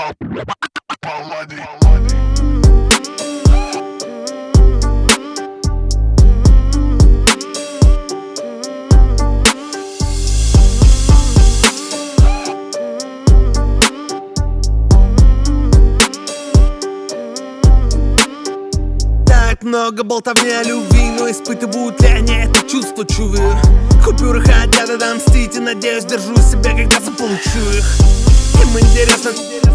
Много болтовни о любви, но испытывают ли они это чувство, чувы? Купюры хотят отомстить и, надеюсь, держу себя, когда заполучу их. Им интересно,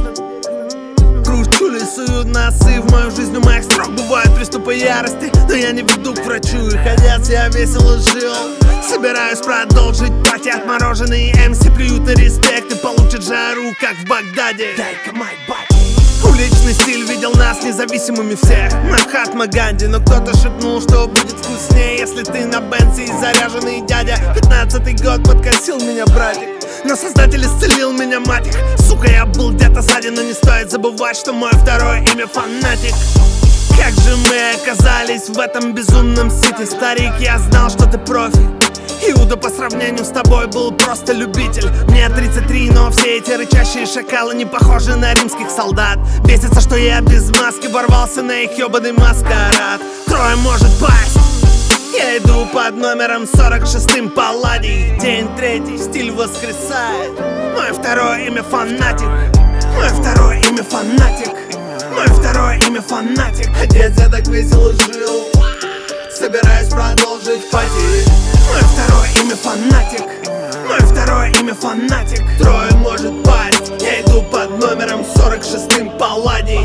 кручу ли суют носы в мою жизнь. У моих строк бывают приступы ярости, но я не веду к врачу. И ходят, я весело жил. Собираюсь продолжить пати. Отмороженные MC плюют на респект и получат жару, как в Багдаде. Дай-ка мой бати. Уличный стиль видел нас независимыми всех. Махатма Ганди, но кто-то шепнул, что будет вкуснее, если ты на Бенце и заряженный дядя. 15-й год подкосил меня братик, но создатель исцелил меня, мать их. Сука, я был где-то сзади, но не стоит забывать, что мое второе имя фанатик. Как же мы оказались в этом безумном сити? Старик, я знал, что ты профи. Иуда по сравнению с тобой был просто любитель. Мне 33, но все эти рычащие шакалы не похожи на римских солдат. Бесится, что я без маски ворвался на их ёбаный маскарад. Трое может пасть. Я иду под номером 46-м Палладий. День третий, стиль воскресает. Мое второе имя фанатик. Мое второе имя фанатик. Мое второе имя фанатик. Отец, я так весело жил. Собираюсь продолжить пати. Мое второе имя фанатик. Мое второе имя фанатик. Трое может пасть. Я иду под номером 46-м Палладий.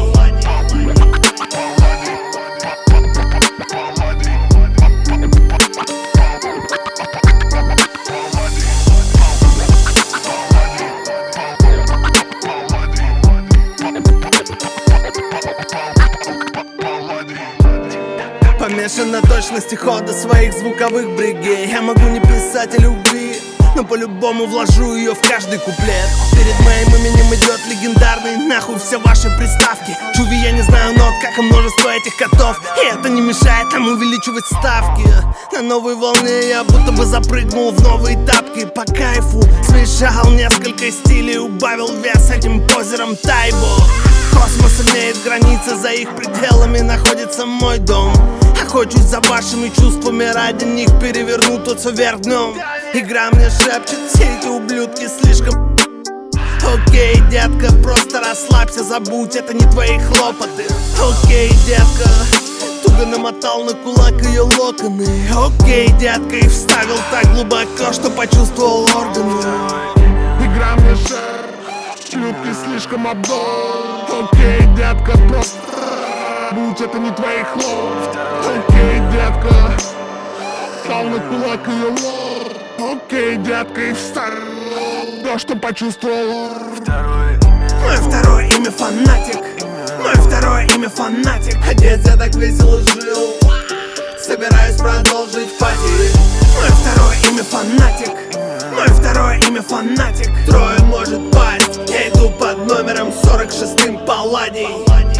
Помешан на точности хода своих звуковых бригей. Я могу не писать о любви, но по-любому вложу ее в каждый куплет. Перед моим именем идет легендарный нахуй все ваши приставки. Чуви, я не знаю нот, как и множество этих котов, и это не мешает нам увеличивать ставки. На новой волне я будто бы запрыгнул в новые тапки. По кайфу смешал несколько стилей, убавил вес этим позером Тайбо. Космос имеет границы, за их пределами находится мой дом. Охочусь за вашими чувствами, ради них переверну тот вверх дном. Игра мне шепчет, все эти ублюдки слишком. Окей, детка, просто расслабься, забудь, это не твои хлопоты. Окей, детка, туго намотал на кулак ее локоны. Окей, детка, и вставил так глубоко, что почувствовал органы. Игра мне шепчет, ублюдки слишком обдол. Окей, детка, просто будь, это не твои хлопоты. Окей, детка, стал на кулак ее лор. Окей, детка, и вставил то, что почувствовал. Мое второе имя фанатик. Мое второе имя фанатик. Отец, я так весело жил. Собираюсь продолжить пати. Мое второе имя фанатик. Мое второе имя фанатик. Трое может пасть. Я иду под номером 46-м Палладий.